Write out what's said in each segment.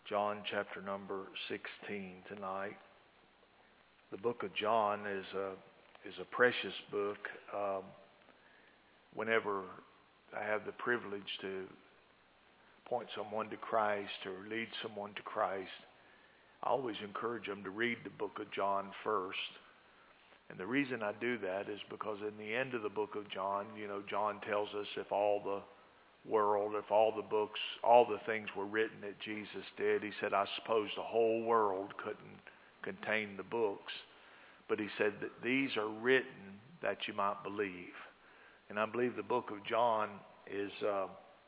John chapter number 16 tonight. The book of John is a precious book. Whenever I have the privilege to point someone to Christ or lead someone to Christ, I always encourage them to read the book of John first. And the reason I do that is because in the end of the book of John, John tells us if all the world, if all the books, all the things were written that Jesus did, he said, I suppose the whole world couldn't contain the books. But he said that these are written that you might believe. And I believe the book of John is a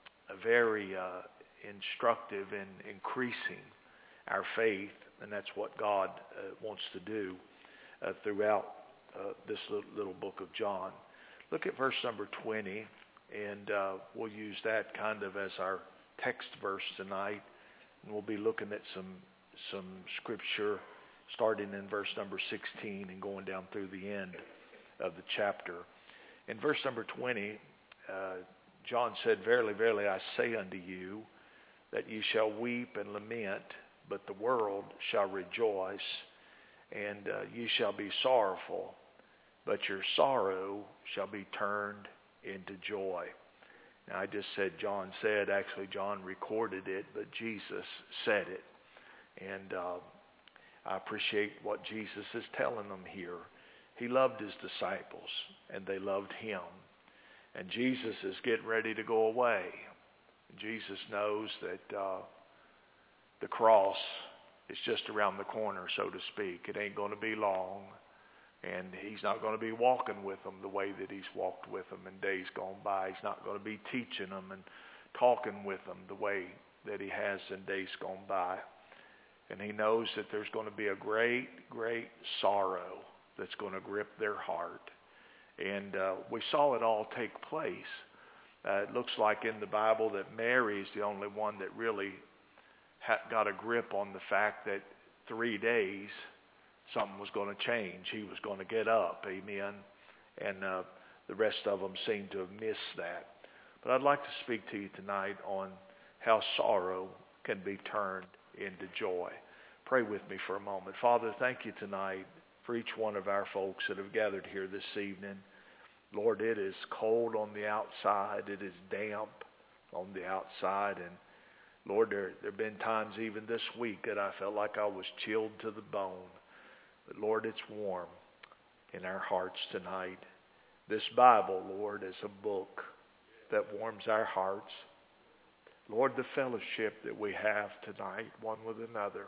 very instructive in increasing our faith. And that's what God wants to do throughout this little book of John. Look at verse number 20. And we'll use that kind of as our text verse tonight. And we'll be looking at some scripture starting in verse number 16 and going down through the end of the chapter. In verse number 20, John said, Verily, verily, I say unto you, that ye shall weep and lament, but the world shall rejoice, and ye shall be sorrowful, but your sorrow shall be turned into joy. Now, I just said John said. Actually, John recorded it, but Jesus said it. And I appreciate what Jesus is telling them here. He loved his disciples, and they loved him. And Jesus is getting ready to go away. Jesus knows that the cross is just around the corner, so to speak. It ain't going to be long. And he's not going to be walking with them the way that he's walked with them in days gone by. He's not going to be teaching them and talking with them the way that he has in days gone by. And he knows that there's going to be a great, great sorrow that's going to grip their heart. And we saw it all take place. It looks like in the Bible that Mary is the only one that really got a grip on the fact that 3 days something was going to change. He was going to get up. Amen. And the rest of them seem to have missed that. But I'd like to speak to you tonight on how sorrow can be turned into joy. Pray with me for a moment. Father, thank you tonight for each one of our folks that have gathered here this evening. Lord, it is cold on the outside. It is damp on the outside. And Lord, there have been times even this week that I felt like I was chilled to the bone. But Lord, it's warm in our hearts tonight. This Bible, Lord, is a book that warms our hearts. Lord, the fellowship that we have tonight, one with another,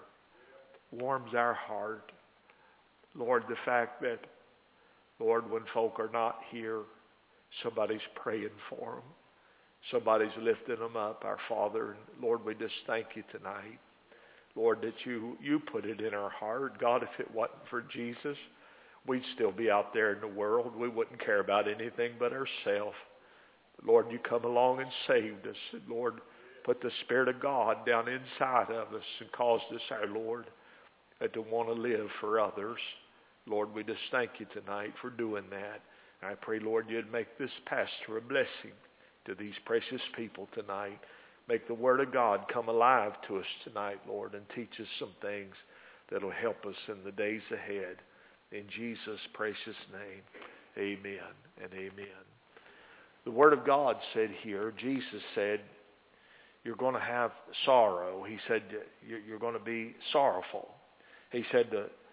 warms our heart. Lord, the fact that, Lord, when folk are not here, somebody's praying for them. Somebody's lifting them up, our Father. And Lord, we just thank you tonight. Lord, that you put it in our heart. God, if it wasn't for Jesus, we'd still be out there in the world. We wouldn't care about anything but ourselves. Lord, you come along and saved us. And Lord, put the Spirit of God down inside of us and caused us, our Lord, to want to live for others. Lord, we just thank you tonight for doing that. And I pray, Lord, you'd make this pastor a blessing to these precious people tonight. Make the Word of God come alive to us tonight, Lord, and teach us some things that will help us in the days ahead. In Jesus' precious name, amen and amen. The Word of God said here, Jesus said, you're going to have sorrow. He said, you're going to be sorrowful. He said,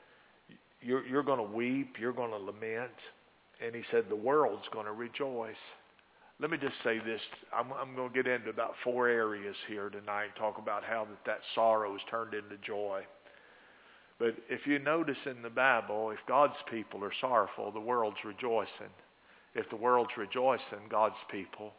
you're going to weep, you're going to lament. And he said, the world's going to rejoice. Let me just say this. I'm going to get into about 4 areas here tonight and talk about how that sorrow is turned into joy. But if you notice in the Bible, if God's people are sorrowful, the world's rejoicing. If the world's rejoicing, God's people,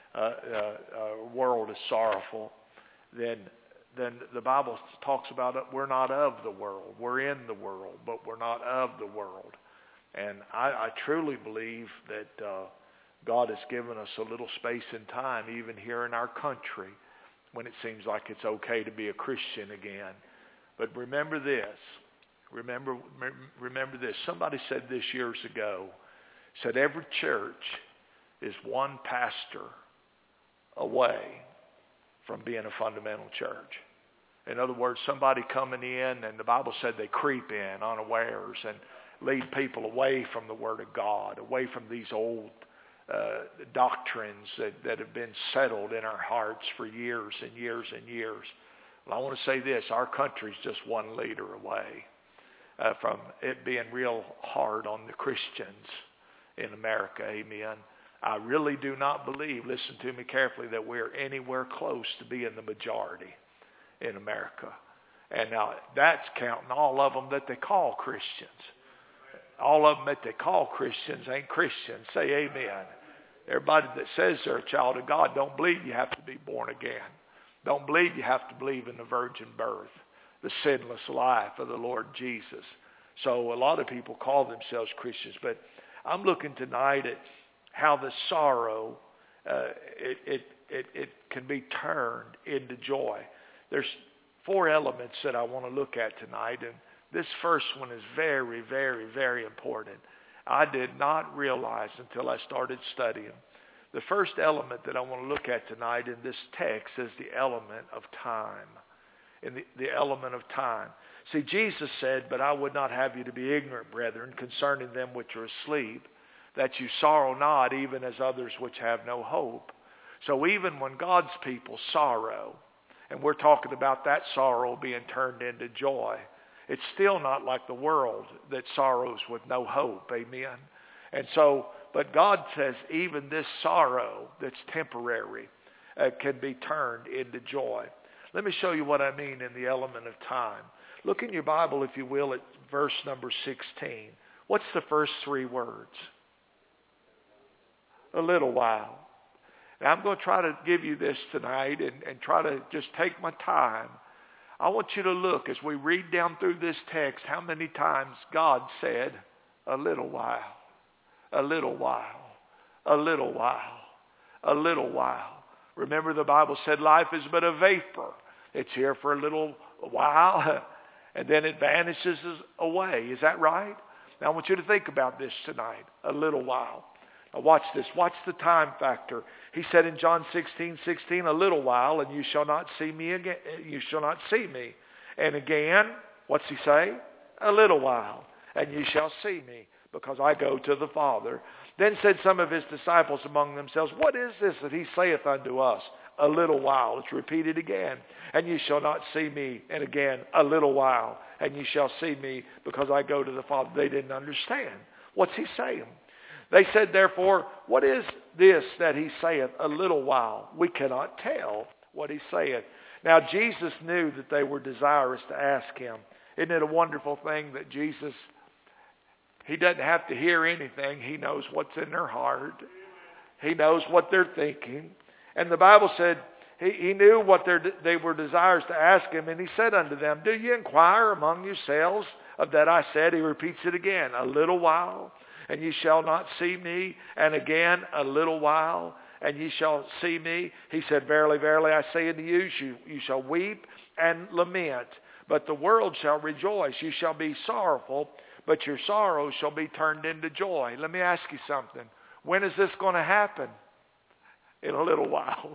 world is sorrowful, then the Bible talks about it. We're not of the world. We're in the world, but we're not of the world. And I truly believe that God has given us a little space and time, even here in our country, when it seems like it's okay to be a Christian again. But remember this. Remember this. Somebody said this years ago. Said every church is one pastor away from being a fundamental church. In other words, somebody coming in, and the Bible said they creep in unawares and lead people away from the Word of God, away from these old doctrines that have been settled in our hearts for years and years and years. Well, I want to say this, our country's just one leader away from it being real hard on the Christians in America. Amen. I really do not believe, listen to me carefully, that we're anywhere close to being the majority in America. And now that's counting all of them that they call Christians. All of them that they call Christians ain't Christians. Say amen. Everybody that says they're a child of God don't believe you have to be born again. Don't believe you have to believe in the virgin birth, the sinless life of the Lord Jesus. So a lot of people call themselves Christians, but I'm looking tonight at how the sorrow, it can be turned into joy. There's 4 elements that I want to look at tonight, and this first one is very, very, very important. I did not realize until I started studying. The first element that I want to look at tonight in this text is the element of time. In the element of time. See, Jesus said, "But I would not have you to be ignorant, brethren, concerning them which are asleep, that you sorrow not, even as others which have no hope." So even when God's people sorrow, and we're talking about that sorrow being turned into joy, it's still not like the world that sorrows with no hope. Amen. And so, but God says even this sorrow that's temporary can be turned into joy. Let me show you what I mean in the element of time. Look in your Bible, if you will, at verse number 16. What's the first 3 words? A little while. Now I'm going to try to give you this tonight and try to just take my time. I want you to look as we read down through this text how many times God said, a little while, a little while, a little while, a little while. Remember the Bible said life is but a vapor. It's here for a little while and then it vanishes away. Is that right? Now I want you to think about this tonight. A little while. Now watch this. Watch the time factor. He said in John 16:16, a little while and you shall not see me again. You shall not see me. And again, what's he say? A little while and you shall see me, because I go to the Father. Then said some of his disciples among themselves, what is this that he saith unto us? A little while. It's repeated again. And you shall not see me. And again, a little while. And you shall see me, because I go to the Father. They didn't understand. What's he saying? They said, therefore, what is this that he saith? A little while. We cannot tell what he saith. Now, Jesus knew that they were desirous to ask him. Isn't it a wonderful thing that Jesus, he doesn't have to hear anything. He knows what's in their heart. He knows what they're thinking. And the Bible said he knew what they were desirous to ask him. And he said unto them, do you inquire among yourselves of that I said? He repeats it again. A little while, and ye shall not see me. And again, a little while, and ye shall see me. He said, verily, verily, I say unto you, you shall weep and lament. But the world shall rejoice. You shall be sorrowful, but your sorrow shall be turned into joy. Let me ask you something. When is this going to happen? In a little while.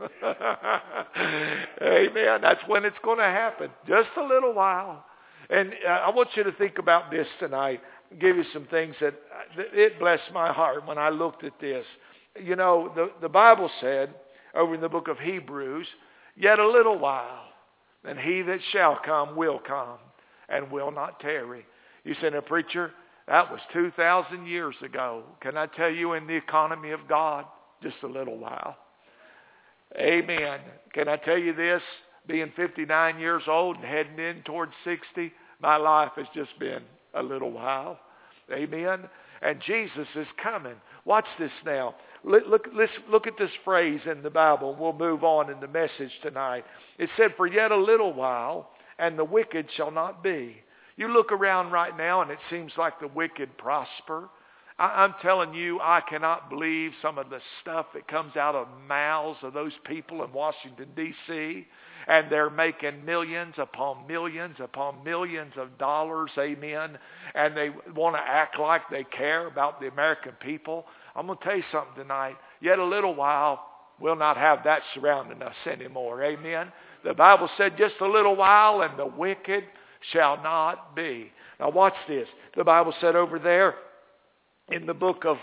Amen. That's when it's going to happen. Just a little while. And I want you to think about this tonight. I'll give you some things that it blessed my heart when I looked at this. You know, the Bible said over in the book of Hebrews, yet a little while, and he that shall come will come and will not tarry. You said, a preacher, that was 2,000 years ago. Can I tell you, in the economy of God, just a little while. Amen. Can I tell you this? Being 59 years old and heading in towards 60, my life has just been a little while. Amen. And Jesus is coming. Watch this now. Let's look at this phrase in the Bible. We'll move on in the message tonight. It said, for yet a little while, and the wicked shall not be. You look around right now, and it seems like the wicked prosper. I'm telling you, I cannot believe some of the stuff that comes out of mouths of those people in Washington, D.C., and they're making millions upon millions of dollars, amen, and they want to act like they care about the American people. I'm going to tell you something tonight. Yet a little while, we'll not have that surrounding us anymore, amen. The Bible said just a little while and the wicked shall not be. Now watch this. The Bible said over there in the book of,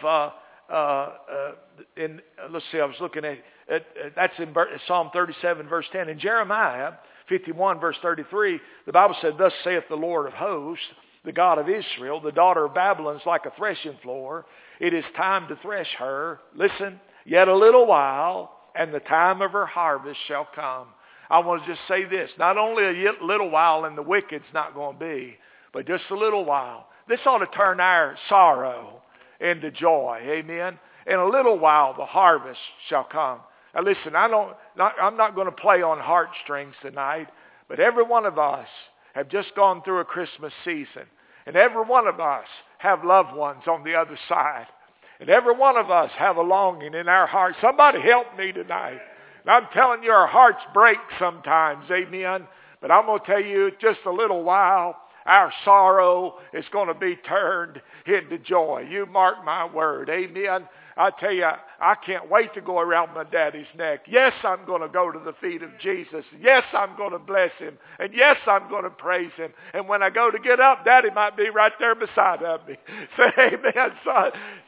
let's see, I was looking at that's in Psalm 37 verse 10. In Jeremiah 51 verse 33, the Bible said, thus saith the Lord of hosts, the God of Israel, the daughter of Babylon is like a threshing floor. It is time to thresh her. Listen, yet a little while, and the time of her harvest shall come. I want to just say this. Not only a little while and the wicked's not going to be, but just a little while. This ought to turn our sorrow into joy. Amen. In a little while, the harvest shall come. Now listen, I'm not going to play on heartstrings tonight, but every one of us have just gone through a Christmas season. And every one of us have loved ones on the other side. And every one of us have a longing in our heart. Somebody help me tonight. And I'm telling you, our hearts break sometimes. Amen. But I'm going to tell you, just a little while, our sorrow is going to be turned into joy. You mark my word. Amen. I tell you, I can't wait to go around my daddy's neck. Yes, I'm going to go to the feet of Jesus. Yes, I'm going to bless him. And yes, I'm going to praise him. And when I go to get up, daddy might be right there beside of me. Say amen, son.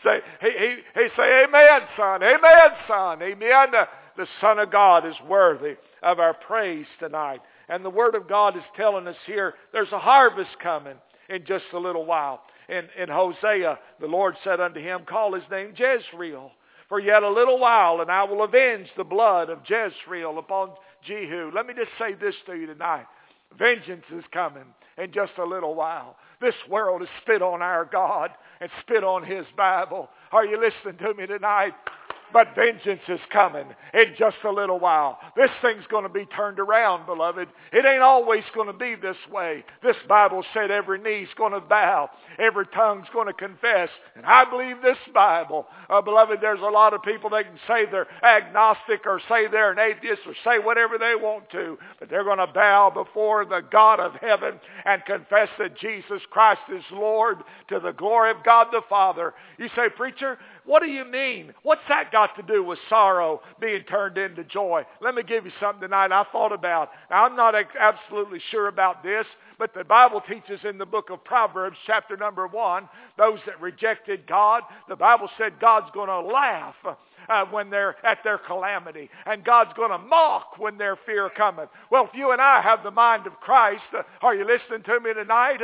He say amen, son. Amen, son. Amen. The Son of God is worthy of our praise tonight. And the Word of God is telling us here, there's a harvest coming in just a little while. In Hosea, the Lord said unto him, call his name Jezreel. For yet a little while, and I will avenge the blood of Jezreel upon Jehu. Let me just say this to you tonight. Vengeance is coming in just a little while. This world has spit on our God and spit on his Bible. Are you listening to me tonight? But vengeance is coming in just a little while. This thing's going to be turned around, beloved. It ain't always going to be this way. This Bible said every knee's going to bow. Every tongue's going to confess. And I believe this Bible. Beloved, there's a lot of people that can say they're agnostic or say they're an atheist or say whatever they want to. But they're going to bow before the God of heaven and confess that Jesus Christ is Lord to the glory of God the Father. You say, preacher, what do you mean? What's that got to do with sorrow being turned into joy? Let me give you something tonight I thought about. Now, I'm not absolutely sure about this, but the Bible teaches in the book of Proverbs, chapter number 1, those that rejected God, the Bible said God's going to laugh when they're at their calamity. And God's going to mock when their fear cometh. Well, if you and I have the mind of Christ, are you listening to me tonight?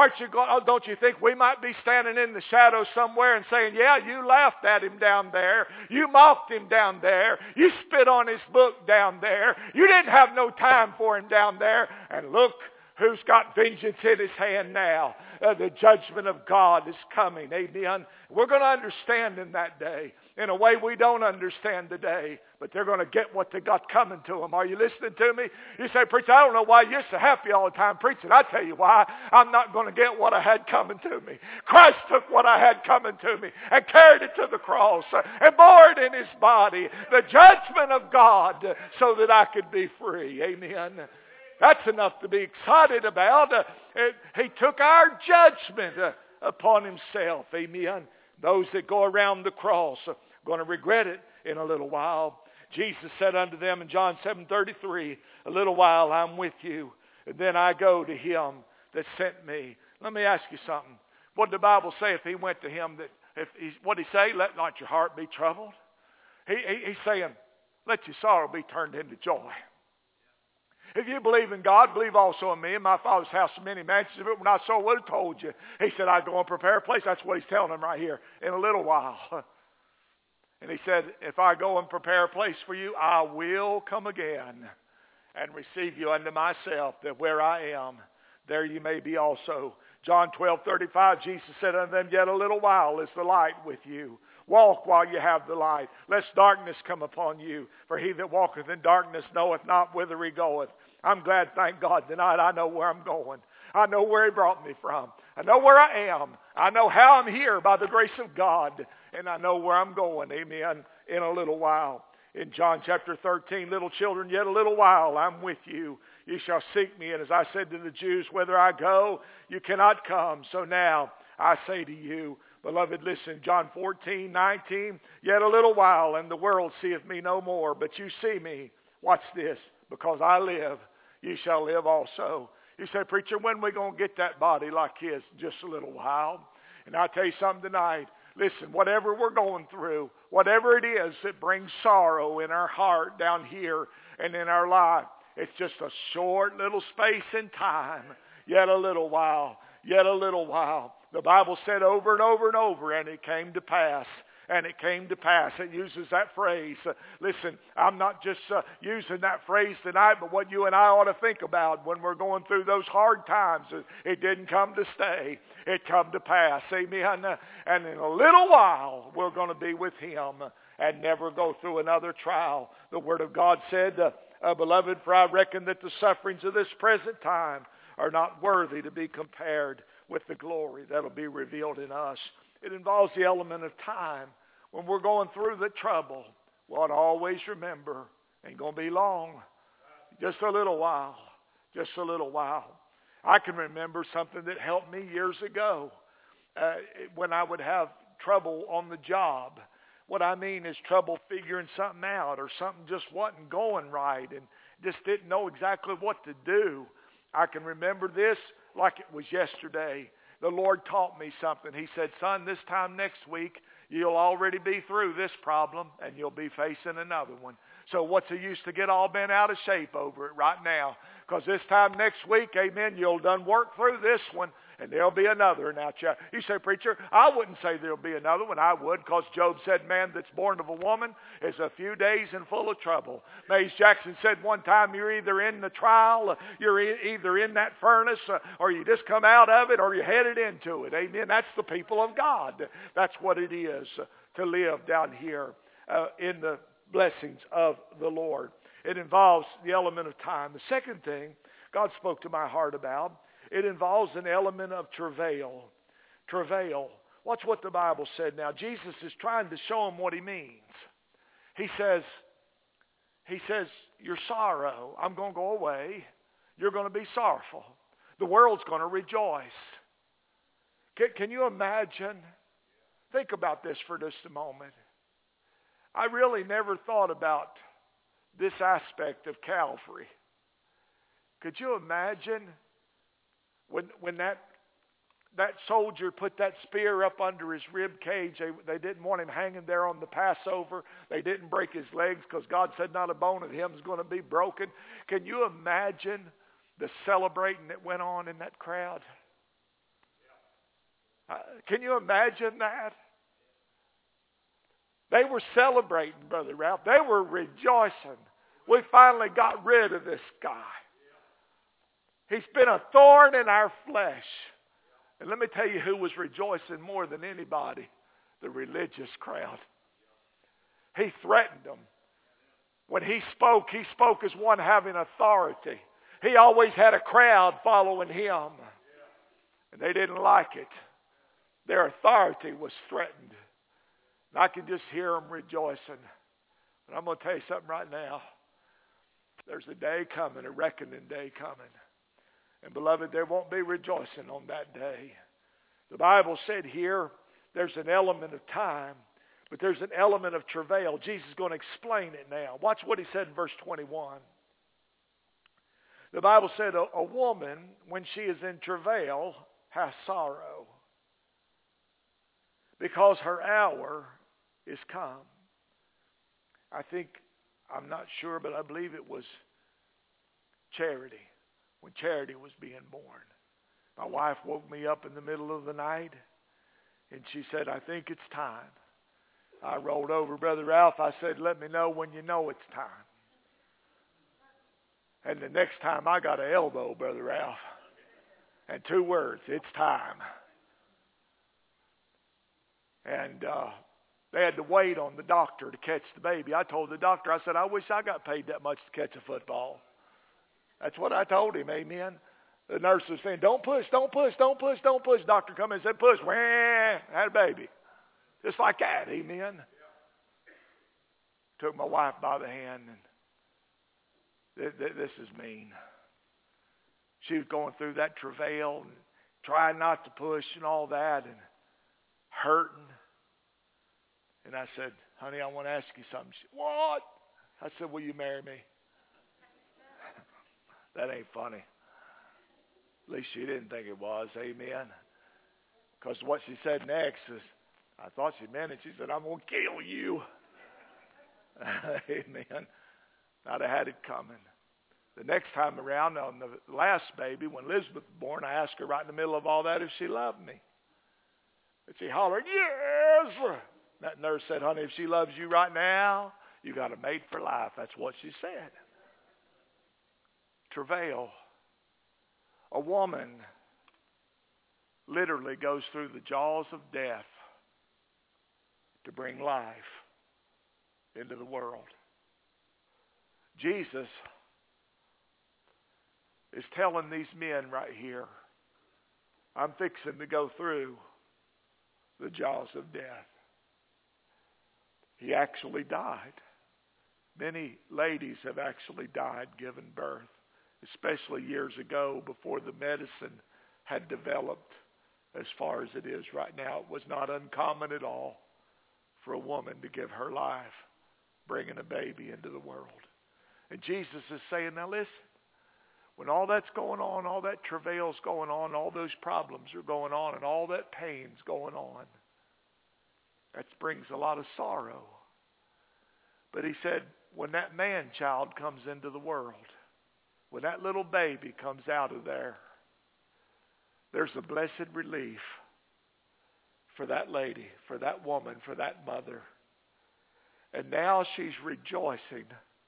Don't you think we might be standing in the shadow somewhere and saying, yeah, you laughed at him down there. You mocked him down there. You spit on his book down there. You didn't have no time for him down there. And look who's got vengeance in his hand now. The judgment of God is coming. Amen. We're going to understand in that day in a way we don't understand today. But they're going to get what they got coming to them. Are you listening to me? You say, preacher, I don't know why you're so happy all the time preaching. I tell you why. I'm not going to get what I had coming to me. Christ took what I had coming to me and carried it to the cross and bore it in his body. The judgment of God so that I could be free. Amen. That's enough to be excited about. He took our judgment upon himself. Amen. Those that go around the cross are going to regret it in a little while. Jesus said unto them in John 7:33, a little while I'm with you, and then I go to him that sent me. Let me ask you something. What did the Bible say if he went to him? What did he say? Let not your heart be troubled. He's saying, let your sorrow be turned into joy. If you believe in God, believe also in me. In my Father's house are many mansions. If it were not so, I would have told you. He said, I go and prepare a place. That's what he's telling them right here. In a little while. And he said, if I go and prepare a place for you, I will come again and receive you unto myself, that where I am, there you may be also. John 12:35, Jesus said unto them, yet a little while is the light with you. Walk while you have the light, lest darkness come upon you. For he that walketh in darkness knoweth not whither he goeth. I'm glad, thank God, tonight I know where I'm going. I know where he brought me from. I know where I am. I know how I'm here by the grace of God. And I know where I'm going, amen, in a little while. In John chapter 13, little children, yet a little while I'm with you. You shall seek me. And as I said to the Jews, whither I go, you cannot come. So now I say to you, beloved, listen, John 14:19, yet a little while, and the world seeth me no more, but you see me. Watch this. because I live, you shall live also. You say, preacher, when are we going to get that body like his? Just a little while. And I'll tell you something tonight. Listen, whatever we're going through, whatever it is that brings sorrow in our heart down here and in our life, it's just a short little space in time. Yet a little while. Yet a little while. The Bible said over and over and over, and it came to pass. And it came to pass. It uses that phrase. Listen, I'm not just using that phrase tonight, but what you and I ought to think about when we're going through those hard times. It didn't come to stay. It come to pass. Amen. And in a little while, we're going to be with him and never go through another trial. The Word of God said, beloved, for I reckon that the sufferings of this present time are not worthy to be compared with the glory that will be revealed in us. It involves the element of time. When we're going through the trouble, we ought to always remember, ain't going to be long. Just a little while. Just a little while. I can remember something that helped me years ago when I would have trouble on the job. What I mean is trouble figuring something out, or something just wasn't going right and just didn't know exactly what to do. I can remember this like it was yesterday. The Lord taught me something. He said, son, this time next week, you'll already be through this problem and you'll be facing another one. So what's the use to get all bent out of shape over it right now? Because this time next week, amen, you'll done work through this one and there'll be another. Now, you say, preacher, I wouldn't say there'll be another one. I would, because Job said, man that's born of a woman is a few days and full of trouble. Mays Jackson said one time, you're either in the trial, you're either in that furnace, or you just come out of it, or you're headed into it. Amen. That's the people of God. That's what it is to live down here in the blessings of the Lord. It involves the element of time. The second thing God spoke to my heart about, it involves an element of travail. Travail. Watch what the Bible said now. Jesus is trying to show him what he means. He says, your sorrow, I'm going to go away. You're going to be sorrowful. The world's going to rejoice. Can you imagine? Think about this for just a moment. I really never thought about this aspect of Calvary. Could you imagine when that soldier put that spear up under his rib cage? They didn't want him hanging there on the Passover. They didn't break his legs because God said not a bone of him is going to be broken. Can you imagine the celebrating that went on in that crowd? Can you imagine that? They were celebrating, Brother Ralph. They were rejoicing. We finally got rid of this guy. He's been a thorn in our flesh. And let me tell you who was rejoicing more than anybody. The religious crowd. He threatened them. When he spoke as one having authority. He always had a crowd following him. And they didn't like it. Their authority was threatened. And I can just hear them rejoicing. But I'm going to tell you something right now. There's a day coming, a reckoning day coming. And beloved, there won't be rejoicing on that day. The Bible said here, there's an element of time, but there's an element of travail. Jesus is going to explain it now. Watch what he said in verse 21. The Bible said, a woman, when she is in travail, has sorrow, because her hour is come. I'm not sure, but I believe it was Charity, when Charity was being born. My wife woke me up in the middle of the night, and she said, I think it's time. I rolled over, Brother Ralph. I said, let me know when you know it's time. And the next time I got an elbow, Brother Ralph, and 2 words, it's time. And they had to wait on the doctor to catch the baby. I told the doctor, I said, I wish I got paid that much to catch a football. That's what I told him, amen. The nurse was saying, don't push, don't push, don't push, don't push. Doctor come in and said, push. Wah, had a baby. Just like that, amen. Took my wife by the hand, and this is mean. She was going through that travail and trying not to push and all that and hurting. And I said, honey, I want to ask you something. She said, what? I said, will you marry me? That ain't funny. At least she didn't think it was. Amen. Because what she said next is, I thought she meant it. She said, I'm going to kill you. Amen. I'd have had it coming. The next time around, on the last baby, when Elizabeth was born, I asked her right in the middle of all that if she loved me. And she hollered, yes. That nurse said, honey, if she loves you right now, you got a mate for life. That's what she said. Travail. A woman literally goes through the jaws of death to bring life into the world. Jesus is telling these men right here, I'm fixing to go through the jaws of death. He actually died. Many ladies have actually died giving birth, especially years ago before the medicine had developed as far as it is right now. It was not uncommon at all for a woman to give her life bringing a baby into the world. And Jesus is saying, now listen, when all that's going on, all that travail's going on, all those problems are going on, and all that pain's going on, that brings a lot of sorrow. But he said, when that man-child comes into the world, when that little baby comes out of there, there's a blessed relief for that lady, for that woman, for that mother. And now she's rejoicing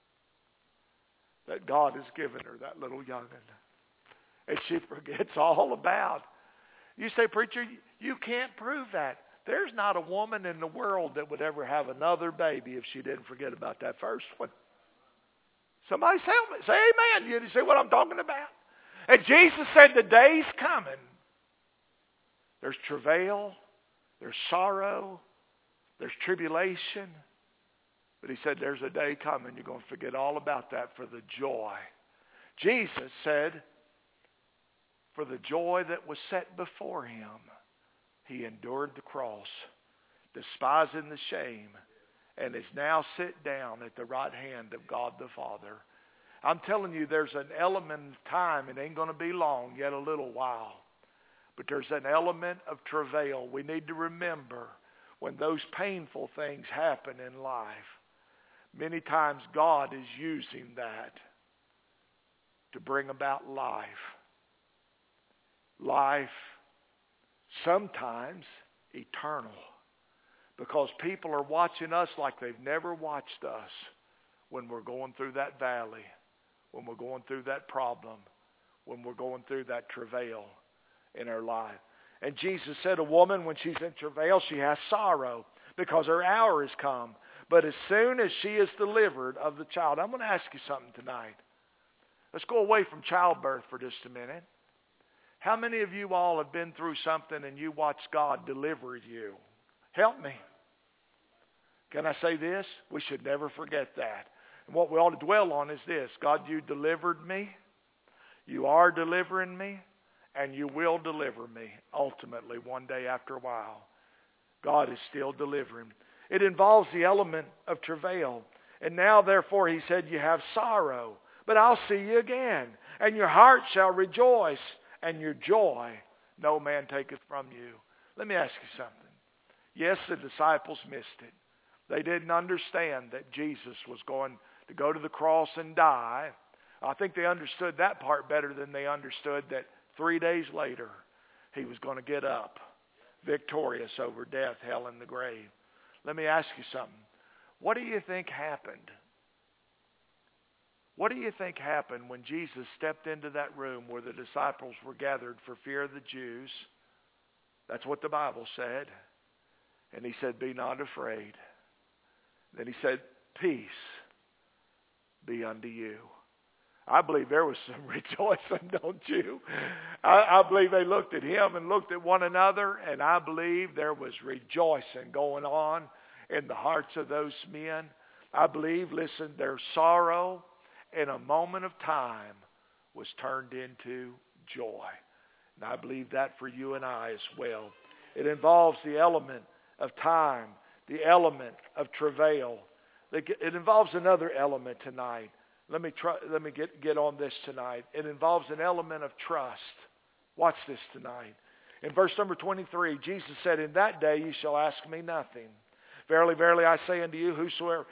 that God has given her that little young'un. And she forgets all about. You say, preacher, you can't prove that. There's not a woman in the world that would ever have another baby if she didn't forget about that first one. Somebody say amen. You see what I'm talking about? And Jesus said the day's coming. There's travail. There's sorrow. There's tribulation. But he said there's a day coming. You're going to forget all about that for the joy. Jesus said, for the joy that was set before him, he endured the cross, despising the shame, and is now sit down at the right hand of God the Father. I'm telling you, there's an element of time. It ain't going to be long, yet a little while. But there's an element of travail. We need to remember when those painful things happen in life, many times God is using that to bring about life. Life, sometimes eternal. Because people are watching us like they've never watched us when we're going through that valley, when we're going through that problem, when we're going through that travail in our life. And Jesus said a woman, when she's in travail, she has sorrow because her hour has come. But as soon as she is delivered of the child, I'm going to ask you something tonight. Let's go away from childbirth for just a minute. How many of you all have been through something and you watched God deliver you? Help me. Can I say this? We should never forget that. And what we ought to dwell on is this. God, you delivered me. You are delivering me. And you will deliver me ultimately one day after a while. God is still delivering. It involves the element of travail. And now, therefore, he said, you have sorrow. But I'll see you again. And your heart shall rejoice. And your joy no man taketh from you. Let me ask you something. Yes, the disciples missed it. They didn't understand that Jesus was going to go to the cross and die. I think they understood that part better than they understood that 3 days later he was going to get up victorious over death, hell, and the grave. Let me ask you something. What do you think happened? What do you think happened when Jesus stepped into that room where the disciples were gathered for fear of the Jews? That's what the Bible said. And he said, be not afraid. Then he said, peace be unto you. I believe there was some rejoicing, don't you? I believe they looked at him and looked at one another, and I believe there was rejoicing going on in the hearts of those men. I believe, listen, their sorrow in a moment of time was turned into joy. And I believe that for you and I as well. It involves the element of time, the element of travail. It involves another element tonight. let me get on this tonight. It involves an element of trust. Watch this tonight. In verse number 23, Jesus said, "In that day ye shall ask me nothing. Verily, verily, I say unto you,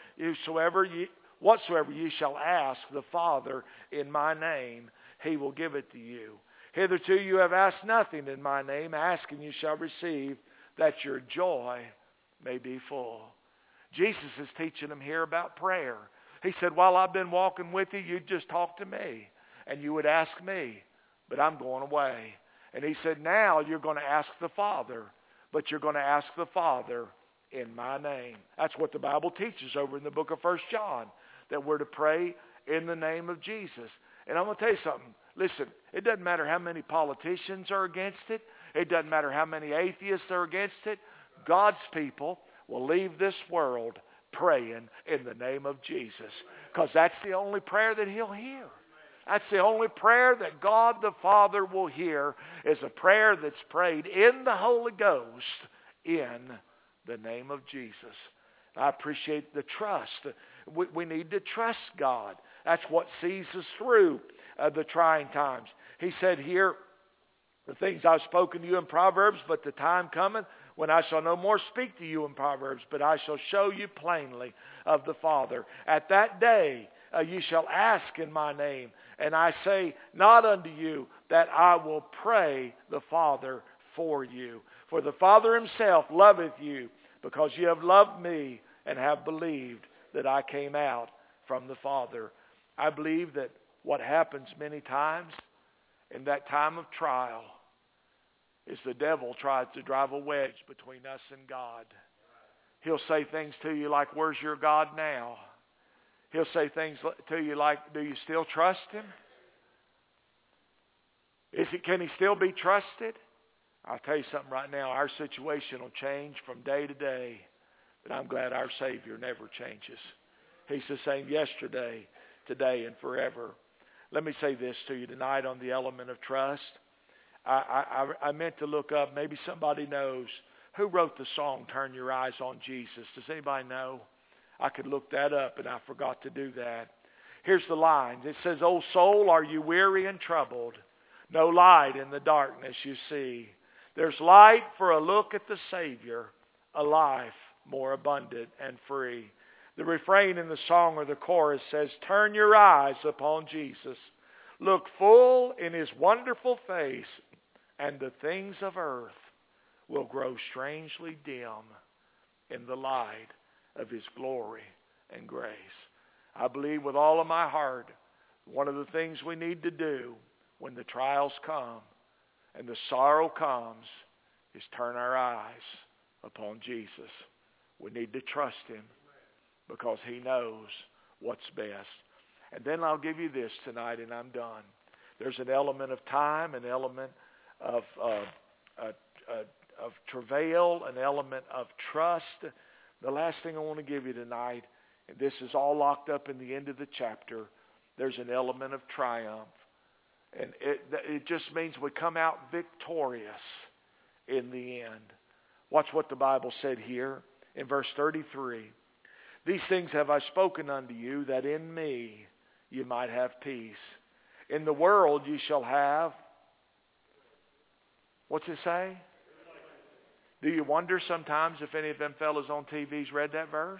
whatsoever ye shall ask the Father in my name, he will give it to you. Hitherto you have asked nothing in my name. Ask and you shall receive, that your joy may be full." Jesus is teaching them here about prayer. He said, while I've been walking with you, you'd just talk to me and you would ask me, but I'm going away. And he said, now you're going to ask the Father, but you're going to ask the Father in my name. That's what the Bible teaches over in the book of 1 John, that we're to pray in the name of Jesus. And I'm going to tell you something. Listen, it doesn't matter how many politicians are against it. It doesn't matter how many atheists are against it. God's people will leave this world praying in the name of Jesus, because that's the only prayer that he'll hear. That's the only prayer that God the Father will hear, is a prayer that's prayed in the Holy Ghost in the name of Jesus. I appreciate the trust. We need to trust God. That's what sees us through the trying times. He said here, the things I've spoken to you in Proverbs, but the time cometh when I shall no more speak to you in Proverbs, but I shall show you plainly of the Father. At that day you shall ask in my name, and I say not unto you that I will pray the Father for you. For the Father himself loveth you, because you have loved me and have believed that I came out from the Father. I believe that what happens many times in that time of trial is the devil tries to drive a wedge between us and God. He'll say things to you like, where's your God now? He'll say things to you like, do you still trust him? Can he still be trusted? I'll tell you something right now. Our situation will change from day to day, but I'm glad our Savior never changes. He's the same yesterday, today, and forever. Let me say this to you tonight on the element of trust. I meant to look up, maybe somebody knows, who wrote the song, Turn Your Eyes on Jesus? Does anybody know? I could look that up, and I forgot to do that. Here's the lines. It says, "O soul, are you weary and troubled? No light in the darkness you see. There's light for a look at the Savior, a life more abundant and free." The refrain in the song or the chorus says, "Turn your eyes upon Jesus. Look full in his wonderful face, and the things of earth will grow strangely dim in the light of his glory and grace." I believe with all of my heart, one of the things we need to do when the trials come and the sorrow comes is turn our eyes upon Jesus. We need to trust him because he knows what's best. And then I'll give you this tonight, and I'm done. There's an element of time, an element of travail, an element of trust. The last thing I want to give you tonight, and this is all locked up in the end of the chapter, there's an element of triumph. And it just means we come out victorious in the end. Watch what the Bible said here in verse 33. "These things have I spoken unto you, that in me you might have peace. In the world you shall have," what's it say? Do you wonder sometimes if any of them fellas on TV's read that verse?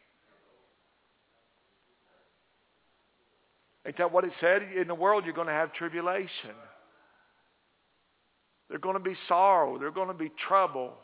Ain't that what it said? In the world you're going to have tribulation. There's going to be sorrow. There's going to be trouble.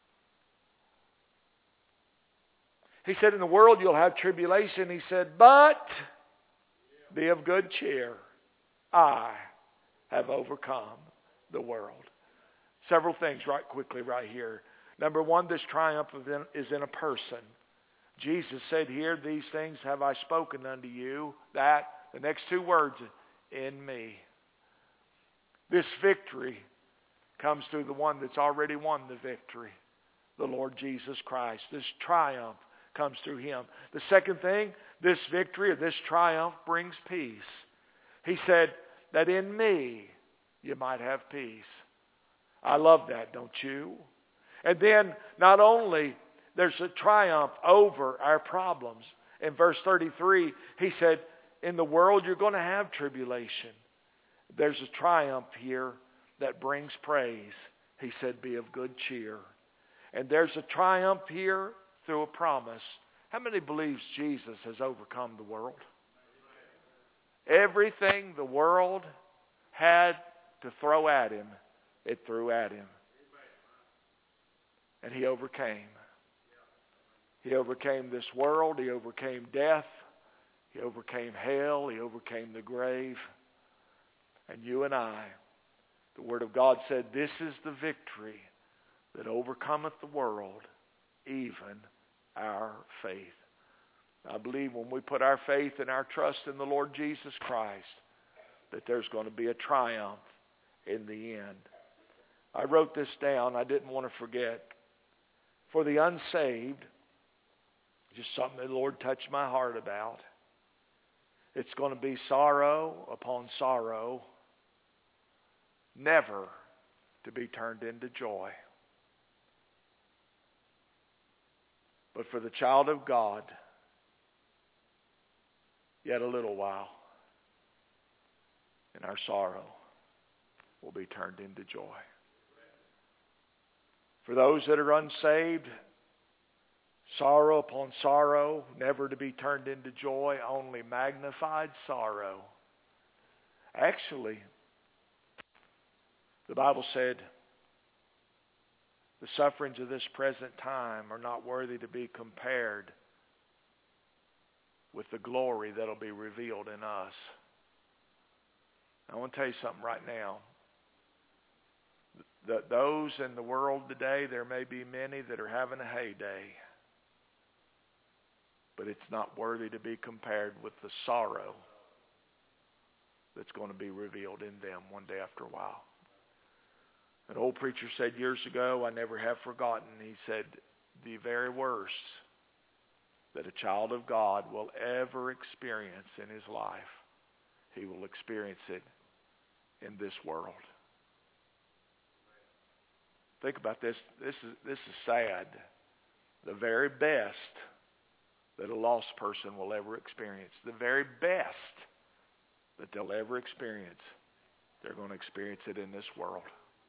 He said, in the world you'll have tribulation. He said, but be of good cheer. I have overcome the world. Several things right quickly right here. Number one, this triumph is in a person. Jesus said here, "These things have I spoken unto you," that, the next two words, in me. This victory comes through the one that's already won the victory, the Lord Jesus Christ. This triumph comes through him. The second thing, this victory or this triumph brings peace. He said that in me you might have peace. I love that, don't you? And then not only there's a triumph over our problems. In verse 33, he said, in the world you're going to have tribulation. There's a triumph here that brings praise. He said, be of good cheer. And there's a triumph here through a promise. How many believes Jesus has overcome the world? Everything the world had to throw at him, it threw at him. And he overcame. He overcame this world. He overcame death. He overcame hell. He overcame the grave. And you and I, the Word of God said, this is the victory that overcometh the world, even our faith. I believe when we put our faith and our trust in the Lord Jesus Christ, that there's going to be a triumph in the end. I wrote this down. I didn't want to forget. For the unsaved, just something the Lord touched my heart about. It's going to be sorrow upon sorrow, never to be turned into joy. But for the child of God, yet a little while, and our sorrow will be turned into joy. For those that are unsaved, sorrow upon sorrow, never to be turned into joy, only magnified sorrow. Actually, the Bible said, the sufferings of this present time are not worthy to be compared with the glory that will be revealed in us. I want to tell you something right now. Those in the world today, there may be many that are having a heyday. But it's not worthy to be compared with the sorrow that's going to be revealed in them one day after a while. An old preacher said years ago, I never have forgotten, he said, the very worst that a child of God will ever experience in his life, he will experience it in this world. Think about this. This is sad. The very best that a lost person will ever experience, the very best that they'll ever experience, they're going to experience it in this world.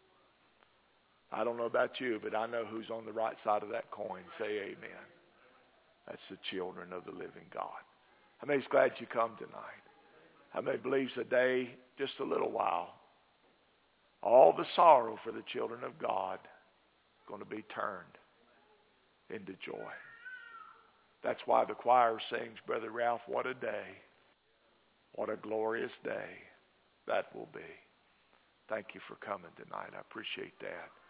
I don't know about you, but I know who's on the right side of that coin. Say amen. That's the children of the living God. How many's glad you come tonight? How many believes a day, just a little while, all the sorrow for the children of God going to be turned into joy? That's why the choir sings, Brother Ralph, what a day. What a glorious day that will be. Thank you for coming tonight. I appreciate that.